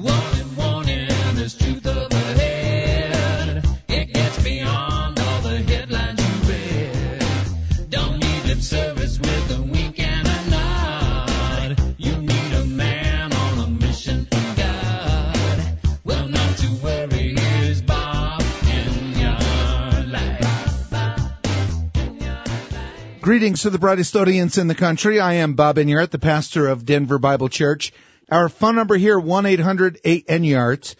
Warning, warning, there's truth up ahead. It gets beyond all the headlines you read. Don't need lip service with a wink and a nod. You need a man on a mission from God. Well, not to worry, here's Bob in your life. Greetings to the brightest audience in the country. I am Bob Enyart, the pastor of Denver Bible Church. Our phone number here, 1-800-8-ENYART,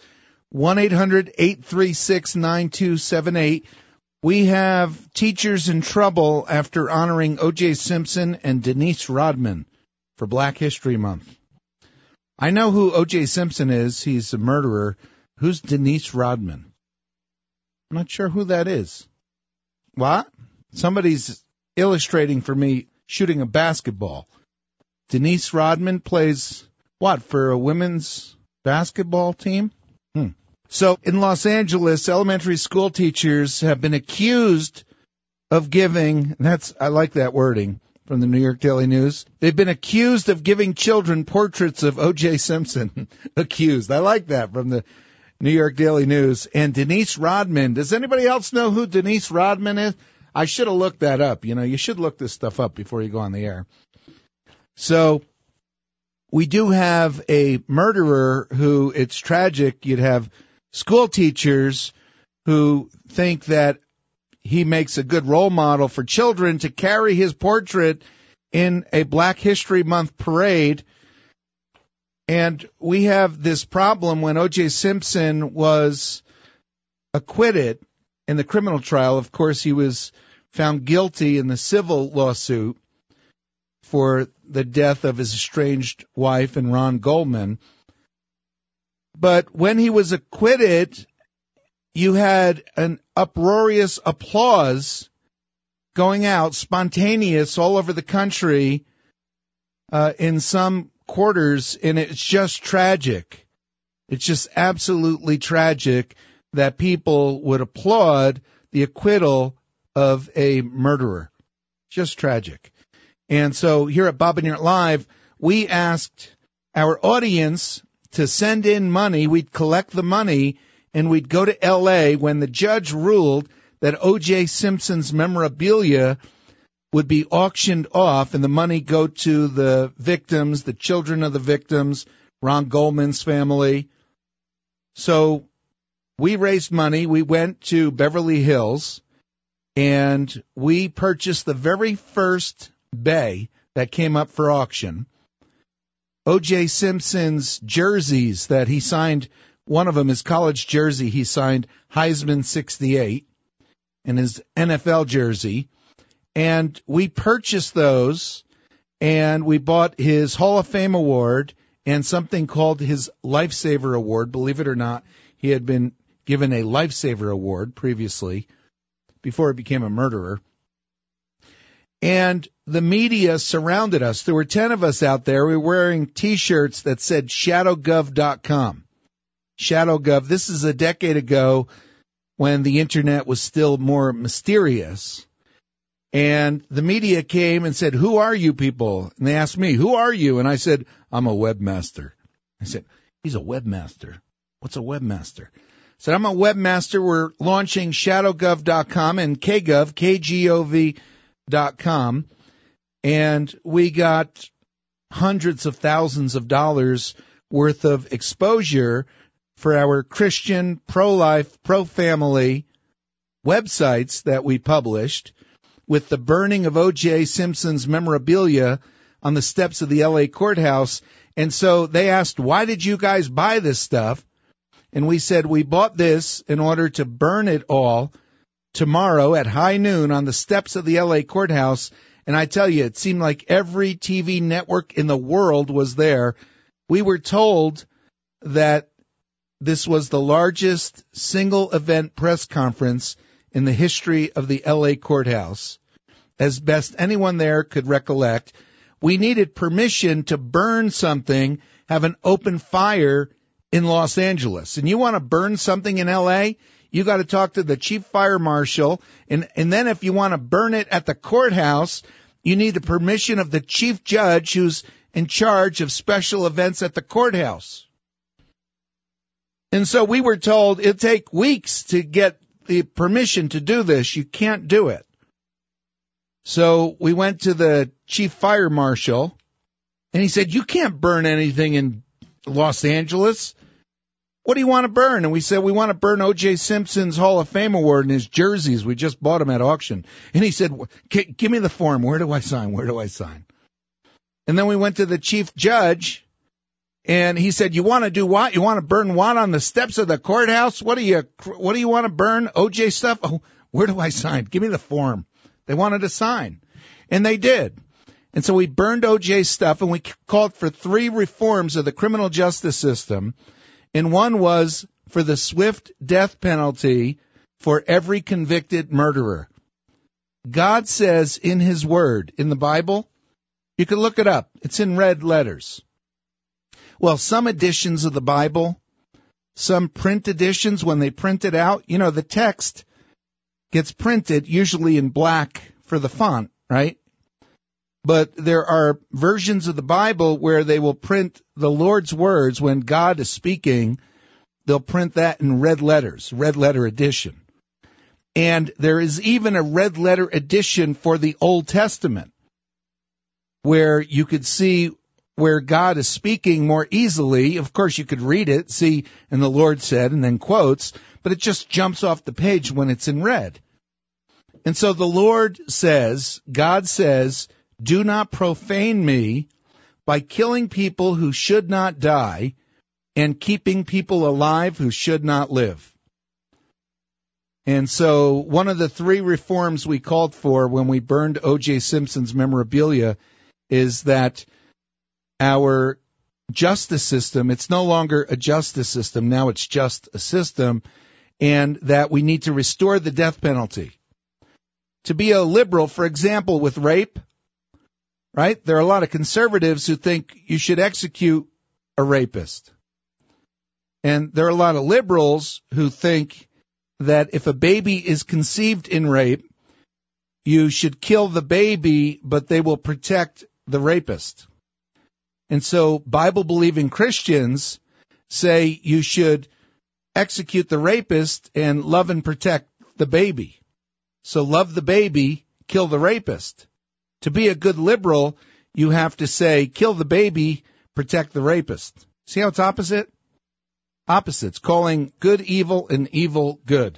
1-800-836-9278. We have teachers in trouble after honoring O.J. Simpson and Denise Rodman for Black History Month. I know who O.J. Simpson is. He's a murderer. Who's Denise Rodman? I'm not sure who that is. What? Somebody's illustrating for me shooting a basketball. Denise Rodman plays what, for a women's basketball team? So in Los Angeles, elementary school teachers have been accused of giving, I like that wording from the New York Daily News. They've been accused of giving children portraits of O.J. Simpson. Accused. I like that from the New York Daily News. And Denise Rodman. Does anybody else know who Denise Rodman is? I should have looked that up. You know, you should look this stuff up before you go on the air. So we do have a murderer who, it's tragic. You'd have school teachers who think that he makes a good role model for children to carry his portrait in a Black History Month parade. And we have this problem when O.J. Simpson was acquitted in the criminal trial. Of course, he was found guilty in the civil lawsuit for the death of his estranged wife and Ron Goldman. But when he was acquitted, you had an uproarious applause going out, spontaneous, all over the country, in some quarters, and it's just tragic. It's just absolutely tragic that people would applaud the acquittal of a murderer. Just tragic. And so here at Bob Enyart Live, we asked our audience to send in money. We'd collect the money, and we'd go to L.A. when the judge ruled that O.J. Simpson's memorabilia would be auctioned off, and the money go to the victims, the children of the victims, Ron Goldman's family. So we raised money. We went to Beverly Hills, and we purchased the very first bay that came up for auction. O.J. Simpson's jerseys that he signed, one of them, his college jersey, he signed Heisman 68, and his NFL jersey. And we purchased those, and we bought his Hall of Fame award and something called his Lifesaver Award. Believe it or not, he had been given a Lifesaver Award previously, before he became a murderer. And the media surrounded us. There were 10 of us out there. We were wearing T-shirts that said shadowgov.com. Shadowgov. This is a decade ago when the Internet was still more mysterious. And the media came and said, "Who are you people?" And they asked me, "Who are you?" And I said, "I'm a webmaster." I said, "He's a webmaster. What's a webmaster?" I said, "I'm a webmaster. We're launching shadowgov.com and KGov, KGOV.com. And we got hundreds of thousands of dollars worth of exposure for our Christian, pro-life, pro-family websites that we published with the burning of O.J. Simpson's memorabilia on the steps of the L.A. courthouse. And so they asked, "Why did you guys buy this stuff?" And we said, "We bought this in order to burn it all tomorrow at high noon on the steps of the L.A. courthouse." And I tell you, it seemed like every TV network in the world was there. We were told that this was the largest single-event press conference in the history of the L.A. courthouse, as best anyone there could recollect. We needed permission to burn something, have an open fire in Los Angeles. And you want to burn something in L.A., you got to talk to the chief fire marshal. And then if you want to burn it at the courthouse, you need the permission of the chief judge who's in charge of special events at the courthouse. And so we were told it'd take weeks to get the permission to do this. You can't do it. So we went to the chief fire marshal, and he said, you can't burn anything in Los Angeles. What do you want to burn? And we said, we want to burn O.J. Simpson's Hall of Fame award and his jerseys. We just bought them at auction. And he said, give me the form. Where do I sign? Where do I sign? And then we went to the chief judge, and he said, you want to do what? You want to burn what on the steps of the courthouse? What do you want to burn? O.J. stuff? Oh, where do I sign? Give me the form. They wanted to sign. And they did. And so we burned O.J.'s stuff, and we called for 3 reforms of the criminal justice system. And one was for the swift death penalty for every convicted murderer. God says in his word, in the Bible, you can look it up. It's in red letters. Well, some editions of the Bible, some print editions, when they print it out, you know, the text gets printed usually in black for the font, right? But there are versions of the Bible where they will print the Lord's words when God is speaking. They'll print that in red letters, red letter edition. And there is even a red letter edition for the Old Testament where you could see where God is speaking more easily. Of course, you could read it, see, and the Lord said, and then quotes, but it just jumps off the page when it's in red. And so the Lord says, God says, do not profane me by killing people who should not die and keeping people alive who should not live. And so one of the 3 reforms we called for when we burned O.J. Simpson's memorabilia is that our justice system, it's no longer a justice system, now it's just a system, and that we need to restore the death penalty. To be a liberal, for example, with rape, right? There are a lot of conservatives who think you should execute a rapist. And there are a lot of liberals who think that if a baby is conceived in rape, you should kill the baby, but they will protect the rapist. And so Bible-believing Christians say you should execute the rapist and love and protect the baby. So love the baby, kill the rapist. To be a good liberal, you have to say, kill the baby, protect the rapist. See how it's opposite? Opposites, calling good evil and evil good.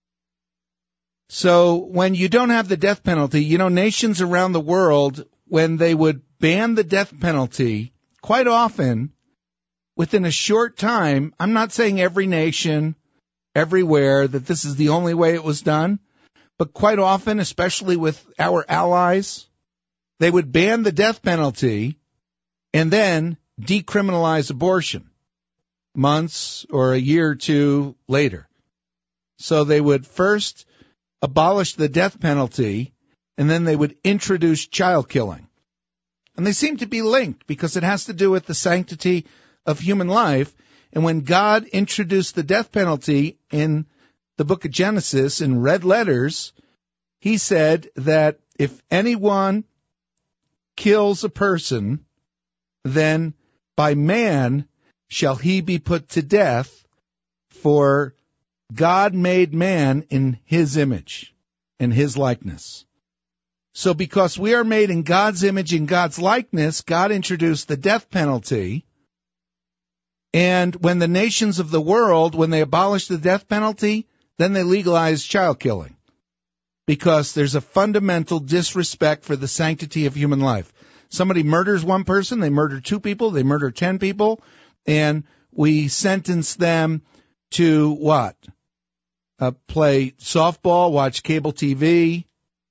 So when you don't have the death penalty, you know, nations around the world, when they would ban the death penalty, quite often, within a short time, I'm not saying every nation, everywhere, that this is the only way it was done, but quite often, especially with our allies, they would ban the death penalty and then decriminalize abortion months or a year or 2 later. So they would first abolish the death penalty, and then they would introduce child killing. And they seem to be linked because it has to do with the sanctity of human life. And when God introduced the death penalty in the book of Genesis in red letters, he said that if anyone kills a person, then by man shall he be put to death, for God made man in his image and his likeness. So because we are made in God's image and God's likeness, God introduced the death penalty. And when the nations of the world, when they abolished the death penalty, then they legalized child killing. Because there's a fundamental disrespect for the sanctity of human life. Somebody murders one person, they murder 2 people, they murder 10 people, and we sentence them to what? Play softball, watch cable TV,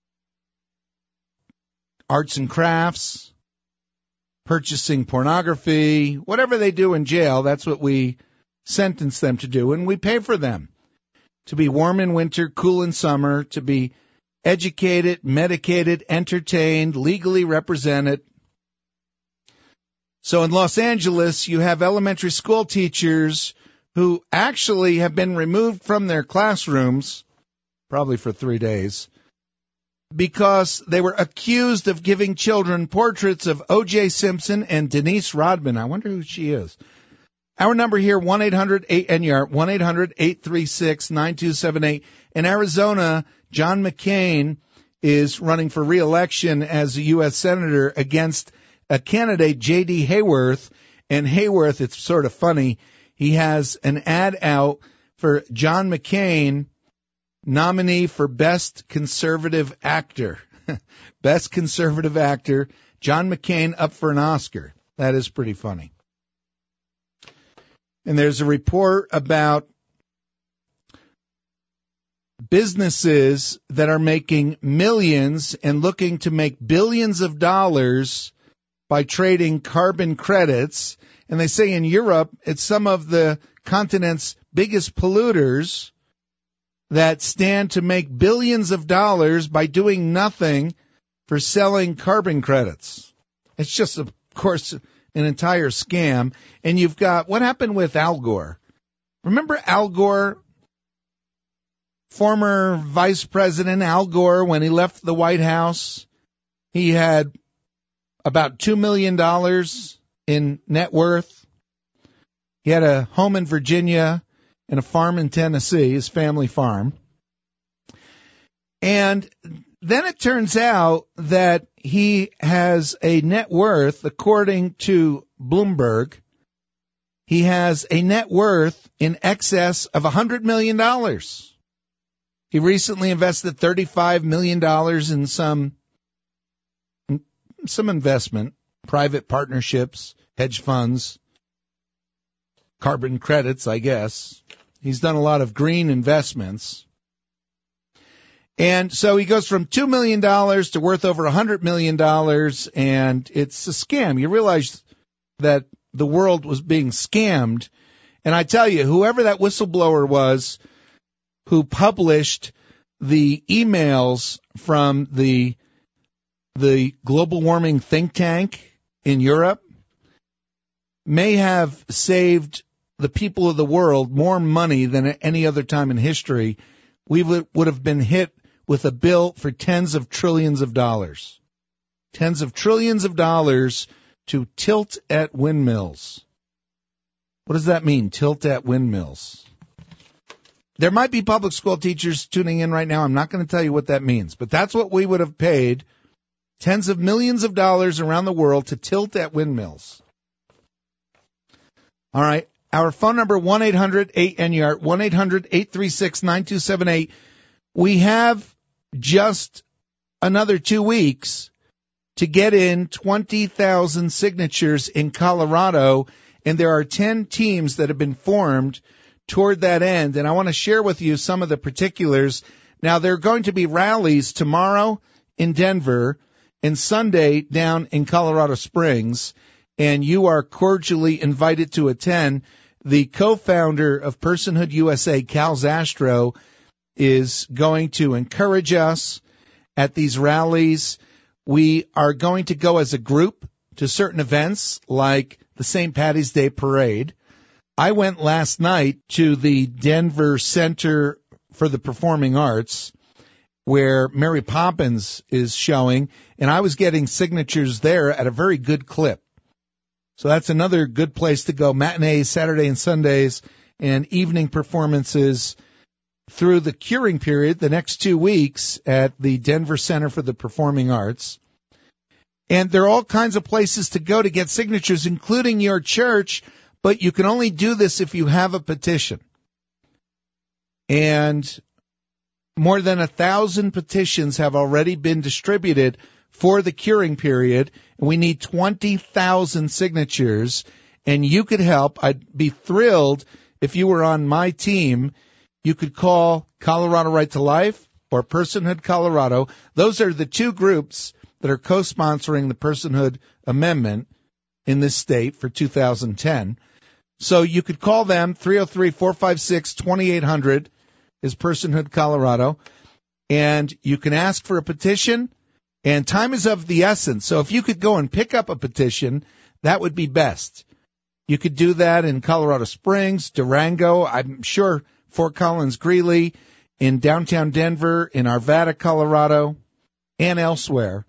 arts and crafts, purchasing pornography, whatever they do in jail, that's what we sentence them to do, and we pay for them. To be warm in winter, cool in summer, to be educated, medicated, entertained, legally represented. So in Los Angeles, you have elementary school teachers who actually have been removed from their classrooms, probably for 3 days, because they were accused of giving children portraits of O.J. Simpson and Denise Rodman. I wonder who she is. Our number here, 1-800-8NER, 1-800-836-9278. In Arizona, John McCain is running for re-election as a U.S. Senator against a candidate, J.D. Hayworth. And Hayworth, it's sort of funny, he has an ad out for John McCain, nominee for Best Conservative Actor. Best Conservative Actor, John McCain up for an Oscar. That is pretty funny. And there's a report about businesses that are making millions and looking to make billions of dollars by trading carbon credits. And they say in Europe, it's some of the continent's biggest polluters that stand to make billions of dollars by doing nothing for selling carbon credits. It's just, of course, an entire scam. And you've got, what happened with Al Gore? Remember Al Gore, former Vice President Al Gore, when he left the White House? He had about $2 million in net worth. He had a home in Virginia and a farm in Tennessee, his family farm. And then it turns out that he has a net worth, according to Bloomberg, he has a net worth in excess of $100 million. He recently invested $35 million in some investment, private partnerships, hedge funds, carbon credits, I guess. He's done a lot of green investments. And so he goes from $2 million to worth over $100 million, and it's a scam. You realize that the world was being scammed. And I tell you, whoever that whistleblower was who published the emails from the global warming think tank in Europe may have saved the people of the world more money than at any other time in history. We would have been hit with a bill for tens of trillions of dollars. Tens of trillions of dollars to tilt at windmills. What does that mean, tilt at windmills? There might be public school teachers tuning in right now. I'm not going to tell you what that means, but that's what we would have paid tens of millions of dollars around the world to tilt at windmills. All right. Our phone number, 1-800-8NER, 1-800-836-9278. We have just another 2 weeks to get in 20,000 signatures in Colorado, and there are 10 teams that have been formed toward that end. And I want to share with you some of the particulars. Now, there are going to be rallies tomorrow in Denver and Sunday down in Colorado Springs, and you are cordially invited to attend. The co-founder of Personhood USA, Cal Zastro, is going to encourage us at these rallies. We are going to go as a group to certain events like the St. Patty's Day Parade. I went last night to the Denver Center for the Performing Arts where Mary Poppins is showing, and I was getting signatures there at a very good clip. So that's another good place to go. Matinees, Saturday and Sundays, and evening performances through the curing period, the next 2 weeks at the Denver Center for the Performing Arts. And there are all kinds of places to go to get signatures, including your church, but you can only do this if you have a petition. And more than 1,000 petitions have already been distributed for the curing period, and we need 20,000 signatures, and you could help. I'd be thrilled if you were on my team. You could call Colorado Right to Life or Personhood Colorado. Those are the two groups that are co-sponsoring the Personhood Amendment in this state for 2010. So you could call them, 303-456-2800 is Personhood Colorado, and you can ask for a petition, and time is of the essence. So if you could go and pick up a petition, that would be best. You could do that in Colorado Springs, Durango, I'm sure Fort Collins, Greeley, in downtown Denver, in Arvada, Colorado, and elsewhere.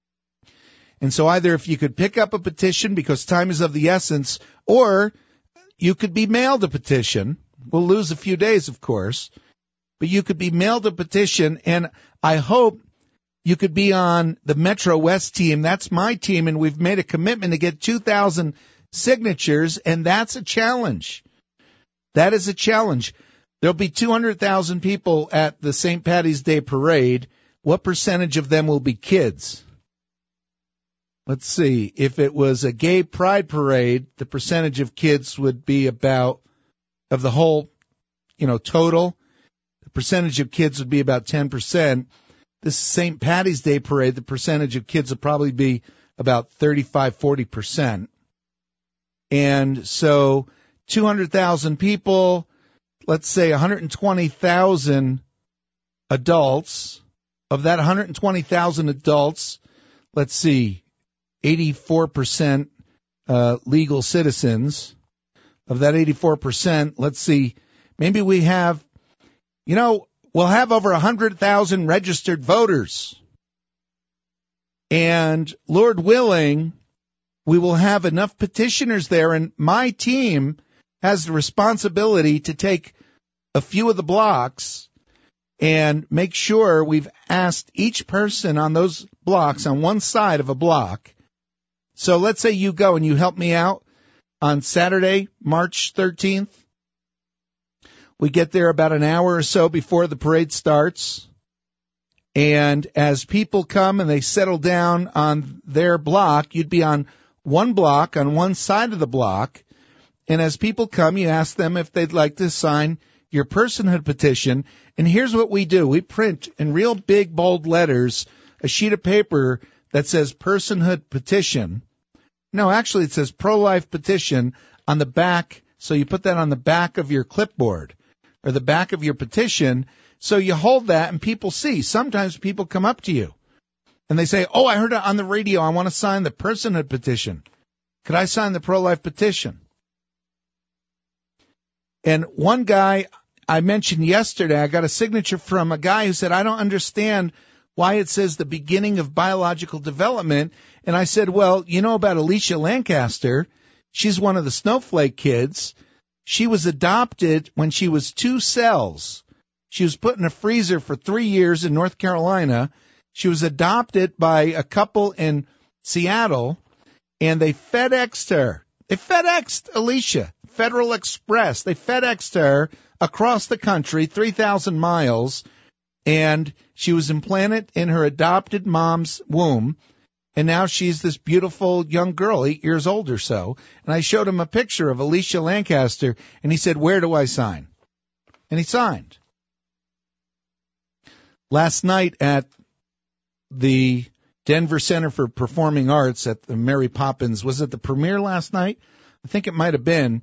And so either if you could pick up a petition because time is of the essence, or you could be mailed a petition. We'll lose a few days, of course, but you could be mailed a petition, and I hope you could be on the Metro West team. That's my team, and we've made a commitment to get 2,000 signatures, and that's a challenge. That is a challenge. There'll be 200,000 people at the St. Patty's Day Parade. What percentage of them will be kids? Let's see. If it was a gay pride parade, the percentage of kids would be about, of the whole, total, the percentage of kids would be about 10%. This St. Patty's Day Parade, the percentage of kids would probably be about 35-40%. And so 200,000 people, let's say 120,000 adults. Of that 120,000 adults, let's see, 84% legal citizens. Of that 84%, let's see, maybe we have, we'll have over 100,000 registered voters. And Lord willing, we will have enough petitioners there, and my team has the responsibility to take a few of the blocks and make sure we've asked each person on those blocks on one side of a block. So let's say you go and you help me out on Saturday, March 13th. We get there about an hour or so before the parade starts. And as people come and they settle down on their block, you'd be on one block, on one side of the block. And as people come, you ask them if they'd like to sign your personhood petition. And here's what we do. We print in real big, bold letters a sheet of paper that says personhood petition. No, actually it says pro-life petition on the back. So you put that on the back of your clipboard or the back of your petition. So you hold that and people see. Sometimes people come up to you and they say, oh, I heard it on the radio. I want to sign the personhood petition. Could I sign the pro-life petition? And one guy I mentioned yesterday, I got a signature from a guy who said, I don't understand why it says the beginning of biological development. And I said, well, you know about Alicia Lancaster. She's one of the Snowflake kids. She was adopted when she was 2 cells. She was put in a freezer for 3 years in North Carolina. She was adopted by a couple in Seattle, and they FedExed her. They FedExed Alicia, Federal Express. They FedExed her across the country, 3,000 miles, and she was implanted in her adopted mom's womb, and now she's this beautiful young girl, 8 years old or so. And I showed him a picture of Alicia Lancaster, and he said, where do I sign? And he signed. Last night at the Denver Center for Performing Arts at the Mary Poppins, was it the premiere last night? I think it might have been.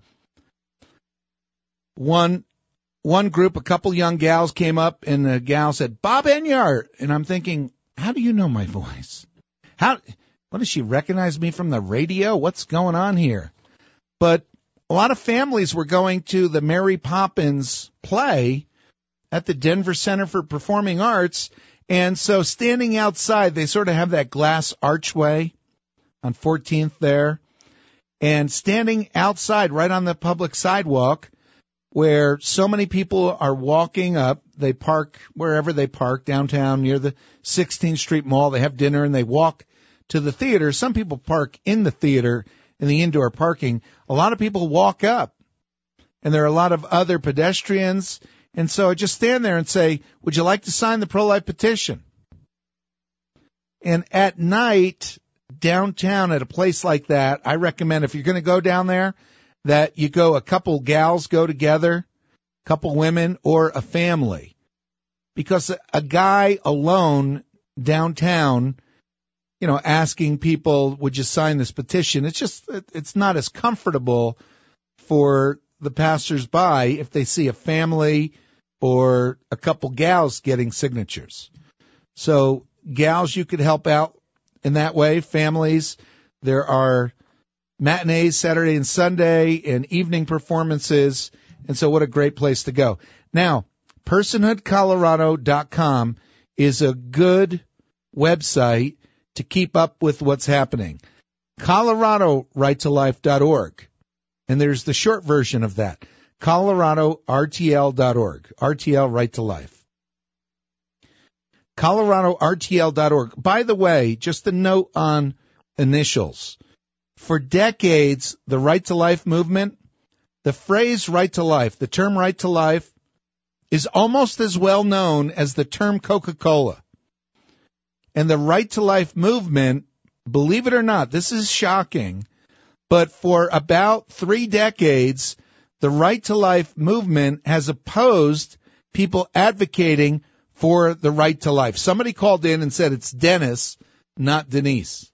One group, a couple young gals came up, and the gal said, Bob Enyart. And I'm thinking, how do you know my voice? What does she recognize me from the radio? What's going on here? But a lot of families were going to the Mary Poppins play at the Denver Center for Performing Arts. And so standing outside, they sort of have that glass archway on 14th there. And standing outside right on the public sidewalk where so many people are walking up, they park wherever they park, downtown near the 16th Street Mall. They have dinner and they walk to the theater. Some people park in the theater in the indoor parking. A lot of people walk up, and there are a lot of other pedestrians. And so I just stand there and say, would you like to sign the pro-life petition? And at night, downtown at a place like that, I recommend if you're going to go down there, that you go, a couple gals go together, a couple women, or a family. Because a guy alone downtown, asking people, would you sign this petition? It's not as comfortable for the passersby if they see a family or a couple gals getting signatures. So gals, you could help out in that way. Families, there are matinees Saturday and Sunday and evening performances. And so what a great place to go. Now, personhoodcolorado.com is a good website to keep up with what's happening. ColoradoRightToLife.org And there's the short version of that, ColoradoRTL.org, RTL Right to Life. ColoradoRTL.org. By the way, just a note on initials. For decades, the Right to Life movement, the phrase right to life, the term right to life, is almost as well known as the term Coca-Cola. And the Right to Life movement, believe it or not, this is shocking, but for about 3 decades, the Right to Life movement has opposed people advocating for the right to life. Somebody called in and said it's Dennis, not Denise.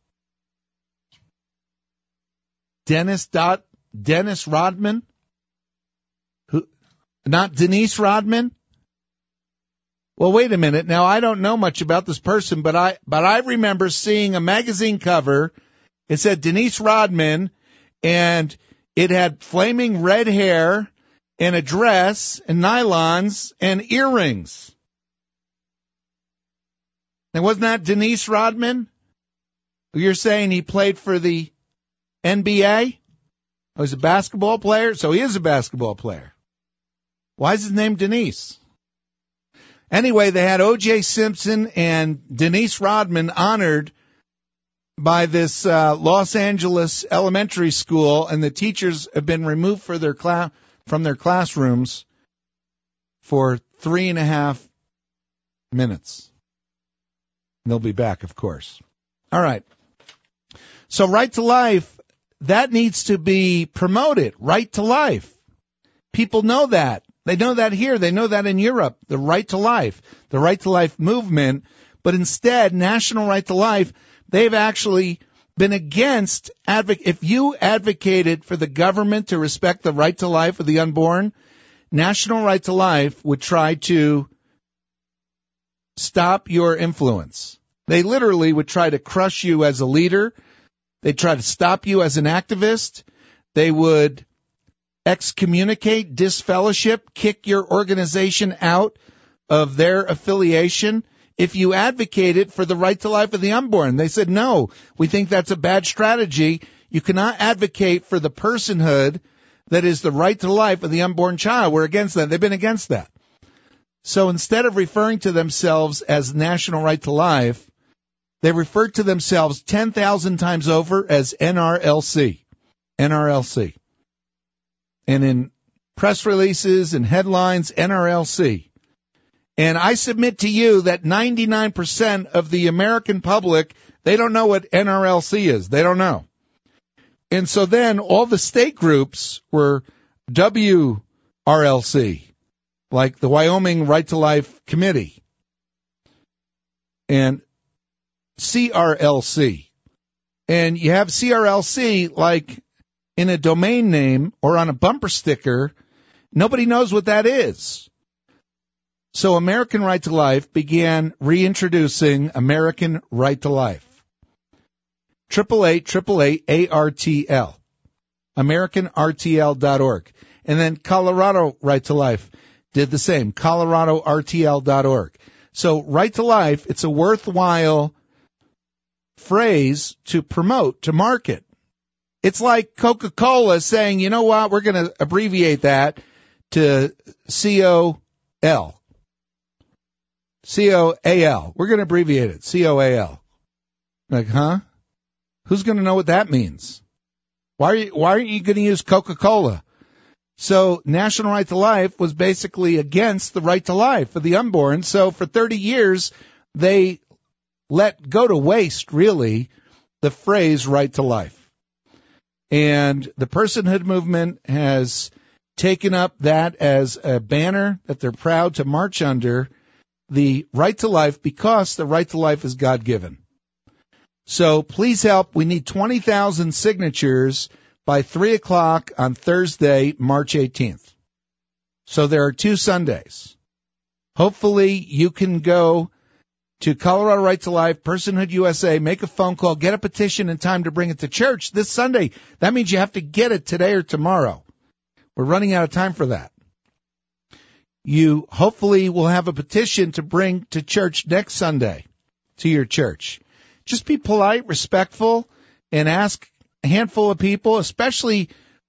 Dennis Rodman? Who? Not Denise Rodman? Well, wait a minute. Now, I don't know much about this person, but I remember seeing a magazine cover. It said Denise Rodman, and it had flaming red hair and a dress and nylons and earrings. Now, wasn't that Denise Rodman? You're saying he played for the NBA? Oh, he's a basketball player? So he is a basketball player. Why is his name Denise? Anyway, they had O.J. Simpson and Denise Rodman honored by this Los Angeles elementary school, and the teachers have been removed from their classrooms for 3.5 minutes. They'll be back, of course. All right. So Right to Life, that needs to be promoted. Right to Life. People know that. They know that here. They know that in Europe. The Right to Life. The Right to Life movement. But instead, National Right to Life, they've actually been against, if you advocated for the government to respect the right to life of the unborn, National Right to Life would try to stop your influence. They literally would try to crush you as a leader. They'd try to stop you as an activist. They would excommunicate, disfellowship, kick your organization out of their affiliation if you advocated for the right to life of the unborn. They said, no, we think that's a bad strategy. You cannot advocate for the personhood that is the right to life of the unborn child. We're against that. They've been against that. So instead of referring to themselves as National Right to Life, they refer to themselves 10,000 times over as NRLC. NRLC. And in press releases and headlines, NRLC. And I submit to you that 99% of the American public, they don't know what NRLC is. They don't know. And so then all the state groups were WRLC, like the Wyoming Right to Life Committee, and CRLC. And you have CRLC like in a domain name or on a bumper sticker. Nobody knows what that is. So American Right to Life began reintroducing American Right to Life. 888-888-ARTL. AmericanRTL.org. And then Colorado Right to Life did the same. ColoradoRTL.org. So Right to Life, it's a worthwhile phrase to promote, to market. It's like Coca-Cola saying, you know what, we're going to abbreviate that to COL. COAL. We're going to abbreviate it. COAL. Like, huh? Who's going to know what that means? Why aren't you going to use Coca-Cola? So National Right to Life was basically against the right to life for the unborn. So for 30 years, they let go to waste, really, the phrase right to life. And the personhood movement has taken up that as a banner that they're proud to march under, the right to life, because the right to life is God-given. So please help. We need 20,000 signatures by 3 o'clock on Thursday, March 18th. So there are 2 Sundays. Hopefully you can go to Colorado Right to Life, Personhood USA, make a phone call, get a petition in time to bring it to church this Sunday. That means you have to get it today or tomorrow. We're running out of time for that. You hopefully will have a petition to bring to church next Sunday, to your church. Just be polite, respectful, and ask a handful of people, especially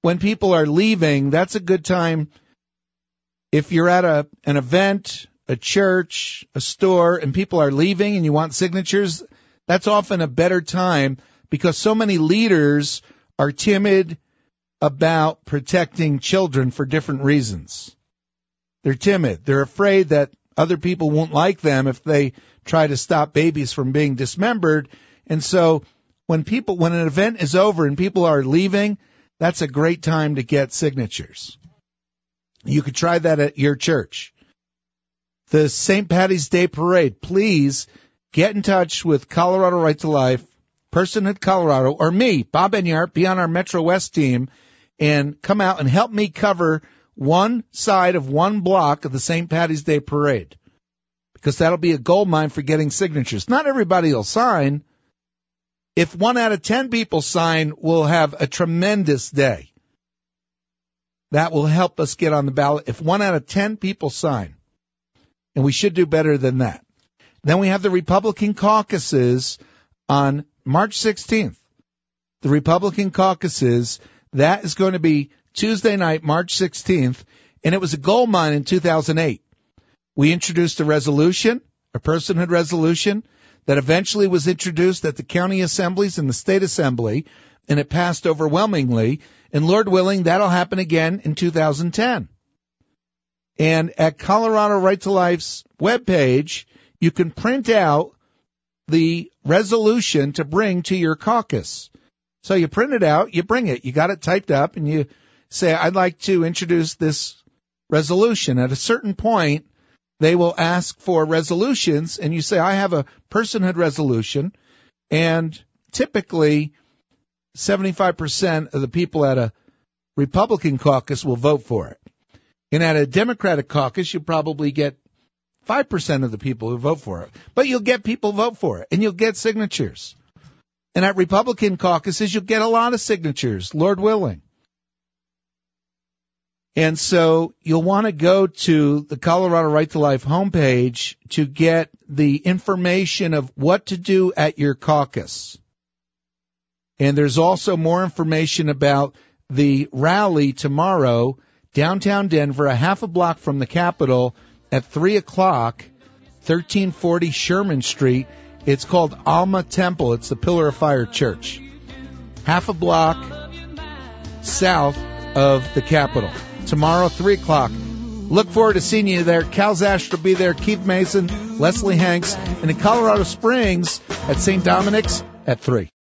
when people are leaving, that's a good time. If you're at an event, a church, a store, and people are leaving and you want signatures, that's often a better time because so many leaders are timid about protecting children for different reasons. They're timid. They're afraid that other people won't like them if they try to stop babies from being dismembered. And so when an event is over and people are leaving, that's a great time to get signatures. You could try that at your church. The St. Patty's Day Parade, please get in touch with Colorado Right to Life, Personhood Colorado, or me, Bob Enyart, be on our Metro West team, and come out and help me cover one side of one block of the St. Patty's Day Parade, because that'll be a gold mine for getting signatures. Not everybody will sign. If 1 out of 10 people sign, we'll have a tremendous day. That will help us get on the ballot if 1 out of 10 people sign. And we should do better than that. Then we have the Republican caucuses on March 16th. The Republican caucuses, that is going to be Tuesday night, March 16th, and it was a gold mine in 2008. We introduced a resolution, a personhood resolution, that eventually was introduced at the county assemblies and the state assembly, and it passed overwhelmingly. And Lord willing, that'll happen again in 2010. And at Colorado Right to Life's webpage, you can print out the resolution to bring to your caucus. So you print it out, you bring it, you got it typed up, and you say, I'd like to introduce this resolution. At a certain point, they will ask for resolutions, and you say, I have a personhood resolution, and typically 75% of the people at a Republican caucus will vote for it. And at a Democratic caucus, you probably get 5% of the people who vote for it. But you'll get people vote for it, and you'll get signatures. And at Republican caucuses, you'll get a lot of signatures, Lord willing. And so you'll want to go to the Colorado Right to Life homepage to get the information of what to do at your caucus. And there's also more information about the rally tomorrow, downtown Denver, a half a block from the Capitol at 3 o'clock, 1340 Sherman Street. It's called Alma Temple. It's the Pillar of Fire Church. Half a block south of the Capitol. Tomorrow, 3 o'clock. Look forward to seeing you there. Cal Zash will be there, Keith Mason, Leslie Hanks, and in Colorado Springs at St. Dominic's at 3.